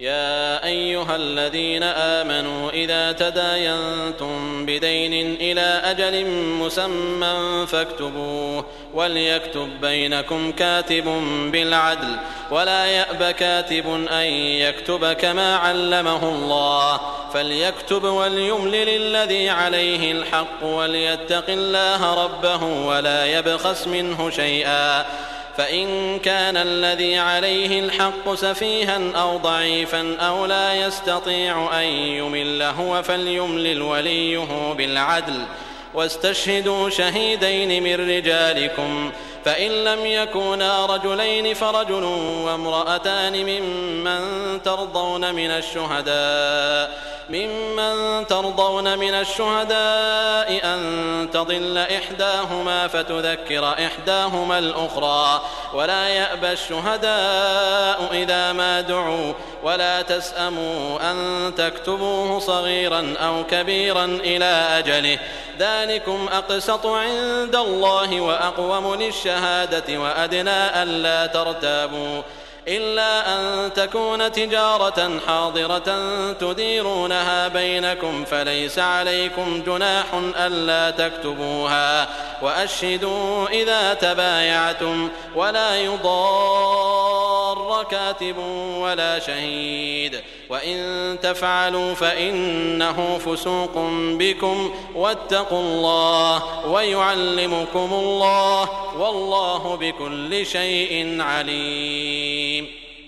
يا أيها الذين آمنوا إذا تداينتم بدين إلى أجل مسمى فاكتبوه وليكتب بينكم كاتب بالعدل ولا يأب كاتب أن يكتب كما علمه الله فليكتب وليملل الذي عليه الحق وليتق الله ربه ولا يبخس منه شيئا فإن كان الذي عليه الحق سفيها أو ضعيفا أو لا يستطيع أن يمل هو فليملل وليه بالعدل واستشهدوا شهيدين من رجالكم فإن لم يكونا رجلين فرجل وامرأتان ممن ترضون من الشهداء أن تضل إحداهما فتذكر إحداهما الأخرى ولا يأبى الشهداء إذا ما دعوا ولا تسأموا أن تكتبوه صغيرا أو كبيرا إلى أجله ذلكم أقسط عند الله وأقوم للشهادة وأدنى ألا ترتابوا إلا أن تكون تجارة حاضرة تديرونها بينكم فليس عليكم جناح ألا تكتبوها وأشهدوا إذا تبايعتم ولا يضار كاتب ولا شهيد وإن تفعلوا فإنه فسوق بكم واتقوا الله ويعلمكم الله والله بكل شيء عليم.